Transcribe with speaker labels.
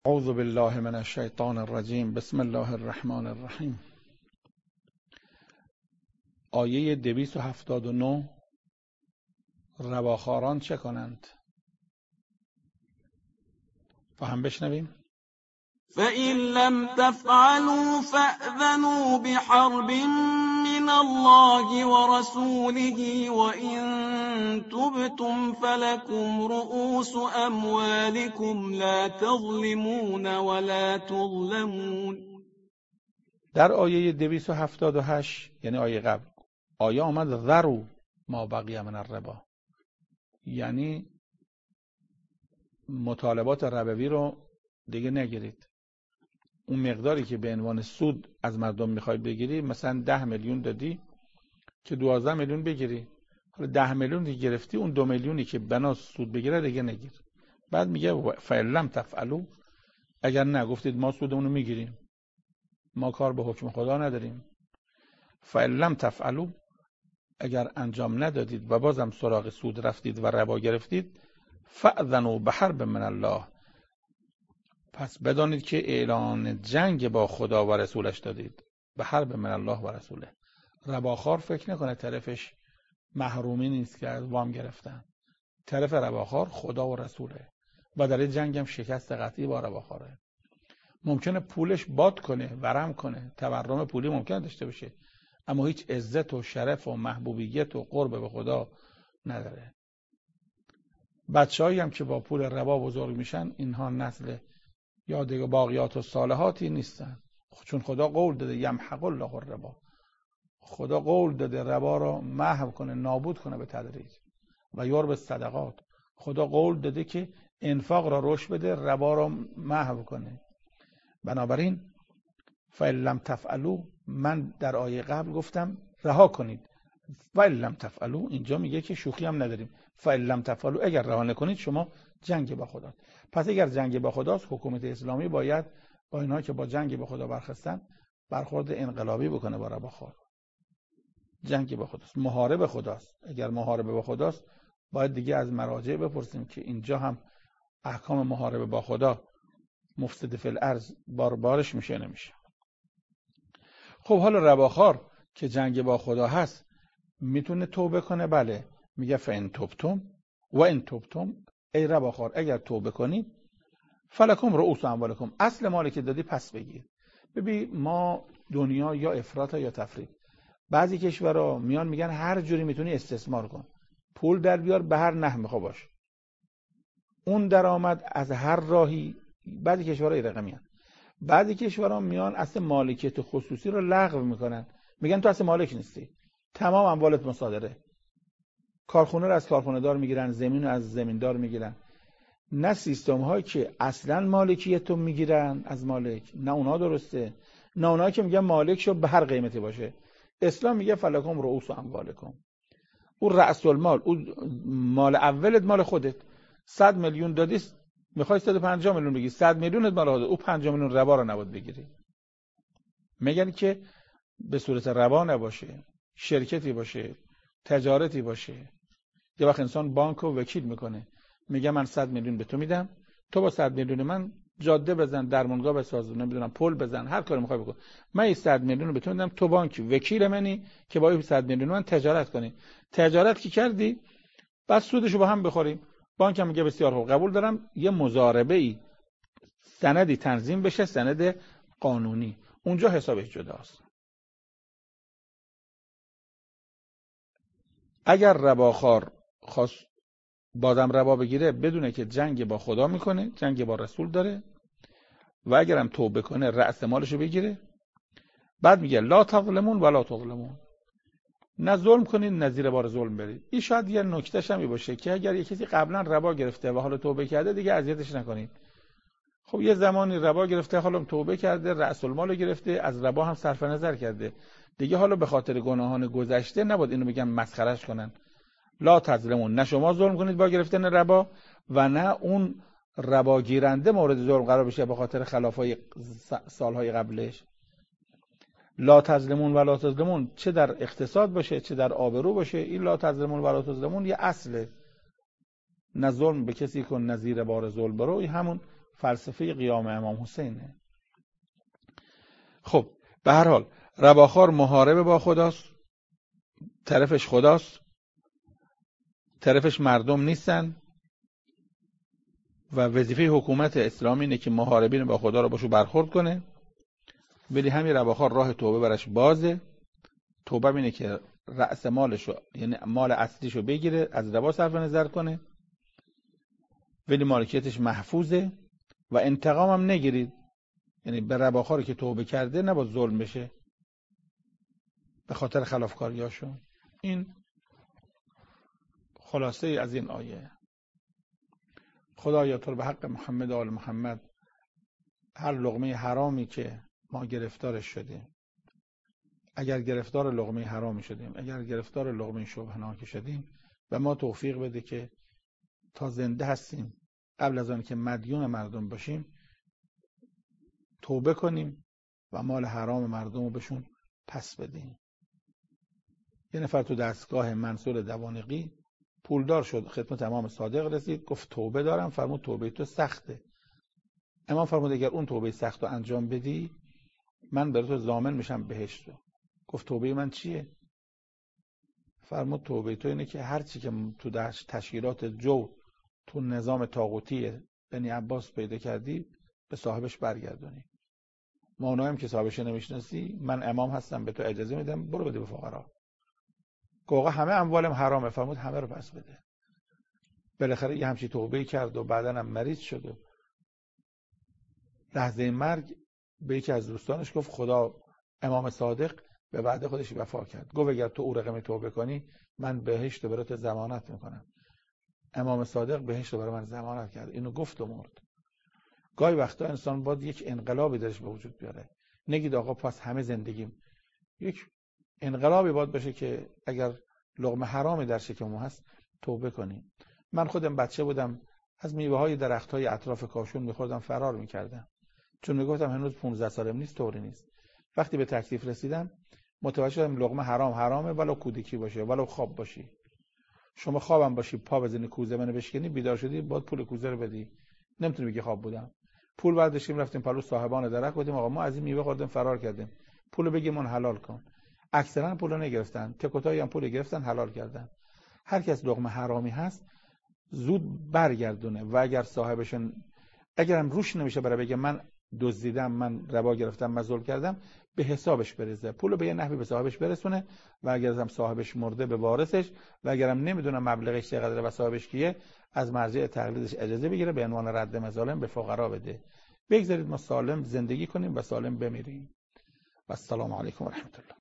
Speaker 1: اعوذ بالله من الشیطان الرجیم. بسم الله الرحمن الرحیم. آیه 279 رباخواران چه کنند؟ فهم بشنویم.
Speaker 2: فإن لم تفعلوا فأذنوا بحرب من الله ورسوله وإن تبتم فلكم رؤوس أموالكم لا تظلمون ولا تظلمون.
Speaker 1: در آیه 278 یعنی آیه قبل آیه آمد ذروا ما بقی من الربا، یعنی مطالبات ربوی رو دیگه نگیرید. اون مقداری که به عنوان سود از مردم میخوای بگیری، مثلا 10 میلیون دادی که 12 میلیون بگیری، حالا 10 میلیون که گرفتی اون 2 میلیونی که بنا سود بگیره دیگه نگیر. بعد میگه فإن لم تفعلوا، اگر نگفتید ما سودمون رو میگیریم، ما کار به حکم خدا نداریم. فإن لم تفعلوا، اگر انجام ندادید و بازم سراغ سود رفتید و ربا گرفتید، فأذنوا بحرب من الله، پس بدانید که اعلان جنگ با خدا و رسولش دادید. به حرب من الله و رسوله. رباخوار فکر نکنه طرفش محرومی نیست که از وام گرفتن. طرف رباخوار خدا و رسوله و در این جنگ هم شکست قطعی با رباخواره. ممکنه پولش باد کنه، ورم کنه، تورم پولی ممکنه داشته باشه، اما هیچ عزت و شرف و محبوبیت و قرب به خدا نداره. بچه‌هایی هم که با پول ربا بزرگ میشن، اینها نسل یا دیگه باقیات و صالحاتی نیستن، چون خدا قول داده یمحق الله الربا، خدا قول داده ربا را محو کنه، نابود کنه به تدریج و یربی صدقات. خدا قول داده که انفاق را رشد بده، ربا را محو کنه. بنابراین فإن لم تفعلوا، من در آیه قبل گفتم رها کنید. فإن لم تفعلوا اینجا میگه که شوخی هم نداریم. فإن لم تفعلوا، اگر رها نکنید شما جنگ با خدا. پس اگر جنگ با خداست، حکومت اسلامی باید با اینها که با جنگ با خدا برخستن برخورد انقلابی بکنه با رباخوار. جنگ با خداست، محارب خداست. اگر محاربه با خداست، باید دیگه از مراجع بپرسیم که اینجا هم احکام محاربه با خدا مفسد فی الارض بارش میشه نمیشه. خب حالا رباخوار که جنگ با خدا هست میتونه توبه کنه؟ بله. میگه فإن تبتم و ان تبتم، ای رباخوار اگر توبه کنی، فلکم رؤوس اموالکم، اصل مالی که دادی پس بگیر. ببین ما دنیا یا افراط یا تفریط. بعضی کشورها میان میگن هر جوری میتونی استثمار کن، پول در بیار به هر نحو میخوا باش، اون درآمد از هر راهی. بعضی کشورها این رقمیان. بعضی کشورها میان اصل مالکیت خصوصی رو لغو میکنن، میگن تو اصل مالک نیستی، تمام اموالت مصادره. کارخونه رو از کارخونه دار میگیرن، زمین رو از زمیندار میگیرن. نه سیستم هایی که اصلا مالکیت رو میگیرن از مالک، نه اونها درسته، نه اونها که میگن مالک شو به هر قیمتی باشه. اسلام میگه فلکم رؤوس اموالکم. اون رأس المال، اون مال اولت مال خودت. 100 میلیون دادی، میخوای 150 میلیون بگیری، 100 میلیونت مال خودت، اون 50 میلیون ربا رو نباید بگیری. میگن که به صورت ربا نباشه، شرکتی باشه، تجارتی باشه. یه وقت انسان بانک رو وکیل میکنه، میگه من 100 میلیون به تو میدم، تو با 100 میلیون من جاده بزن، درمونگاه بساز، نمیدونم پل بزن، هر کاری میخوای بکن. من این 100 میلیون رو به تو میدم، تو بانک وکیل منی که با این 100 میلیون من تجارت کنی. تجارت که کردی، بعد سودشو با هم بخوریم. بانک هم میگه بسیار خوب، قبول دارم. یه مضاربه ای، سندی تنظیم بشه، سند قانونی، اونجا حسابش جداست. اگر رباخوار خواست بازم ربا بگیره، بدونه که جنگ با خدا میکنه، جنگ با رسول داره، و اگرم توبه کنه رأس مالشو بگیره. بعد میگه لا تظلمون ولا تظلمون، نه ظلم کنید نه زیر بار ظلم برید. این شاید یه نکتهش هم باشه که اگر یه کسی قبلا ربا گرفته و حالا توبه کرده، دیگه اذیتش نکنید. خب یه زمانی ربا گرفته، حالا توبه کرده، رأس المال گرفته، از ربا هم صرف نظر کرده، دیگه حالا به خاطر گناهان گذشته نباید اینو بگم مسخرهش کنن. لا تظلمون، نه شما ظلم کنید با گرفتن ربا و نه اون ربا گیرنده مورد ظلم قرار بشه به خاطر خلافای سالهای قبلش. لا تظلمون ولا تظلمون، چه در اقتصاد باشه چه در آبرو باشه، این لا تظلمون ولا تظلمون یه اصله. نه ظلم به کسی کن نه زیر بار ظلم برو. این همون فلسفه قیام امام حسینه. خب به هر حال رباخوار محارب با خداست، طرفش خداست، طرفش مردم نیستن و وظیفه حکومت اسلامی اینه که محاربین با خدا رو باشو برخورد کنه. ولی همین رباخوار راه توبه برش بازه. توبه اینه که رأس مالشو، یعنی مال اصلیشو بگیره، از ربا صرف نظر کنه، ولی مالکیتش محفوظه و انتقام هم نگیرید. یعنی به رباخواری که توبه کرده نباید ظلم بشه به خاطر خلافکاریاشو. این خلاصه از این آیه. خدایا تو رو به حق محمد و آل محمد هر لقمه حرامی که ما گرفتارش شدیم، اگر گرفتار لقمه حرامی شدیم، اگر گرفتار لقمه شبهناکی شدیم، و ما توفیق بده که تا زنده هستیم قبل از آن که مدیون مردم باشیم توبه کنیم و مال حرام مردم رو بهشون پس بدیم. یه نفر تو دستگاه منصور دوانقی پولدار شد، خدمت امام صادق رسید، گفت توبه دارم. فرمود توبه تو سخته. امام فرمود اگر اون توبه سخت رو انجام بدی من برای تو ضامن میشم بهشت. گفت توبه من چیه؟ فرمود توبه تو اینه که هر چی که تو تشکیلات جو تو نظام طاغوتی بنی عباس پیدا کردی به صاحبش برگردونی. ما اونایم که صاحبش نمیشناسی، من امام هستم به تو اجازه میدم برو بده به فقرا. گویا همه اموالم حرامه. فرمود همه رو پس بده. بالاخره یه همچی توبه کرد و بعدن هم مریض شد و لحظه مرگ به یکی از دوستانش گفت خدا امام صادق به وعده خودش وفا کرد. گفت اگر تو او رقم توبه کنی من بهشت رو برات ضمانت میکنم. امام صادق بهشت رو برای من ضمانت کرد. اینو گفت و مرد. گاهی وقتا انسان باید یک انقلابی درش به وجود بیاره. نگید آقا پس همه زندگیم. یک انقلابی باید بشه که اگر لقمه حرامی در شکم ما هست توبه کنیم. من خودم بچه بودم از میوه‌های درخت‌های اطراف کاشون می‌خوردم فرار می‌کردم، چون میگفتم هنوز 15 سالم نیست، طوری نیست. وقتی به تکلیف رسیدم متوجه شدم لقمه حرامه، ولو کودکی باشه، ولو خواب باشی. شما خوابم باشی پا بزنی کوزه منو بشکنی، بیدار شدی باید پول کوزه رو بدی. نمیتونی بگی خواب بودم. پول برداشتیم رفتیم پلو صاحبان درخت گفتیم آقا ما از این میوه خوردیم فرار کردیم، پولو بگیمون حلال کن. اکثرا پولو نگرفتن، تکوتایی هم پول گرفتن حلال کردن. هر کس لقمه حرامی هست زود برگردونه و اگر صاحبشون اگرم روش نمیشه برای بگه من دزدیدم، من ربا گرفتم، من ظلم کردم، به حسابش برسه، پولو به یه نحوی به صاحبش برسونه و اگر هم صاحبش مرده به وارثش و اگرم نمیدونم مبلغش چقدره و صاحبش کیه از مرجع تقلیدش اجازه بگیره به عنوان رد مظالم به فقرا بده. بگذارید ما سالم زندگی کنیم و سالم بمیریم. و السلام علیکم و رحمت الله.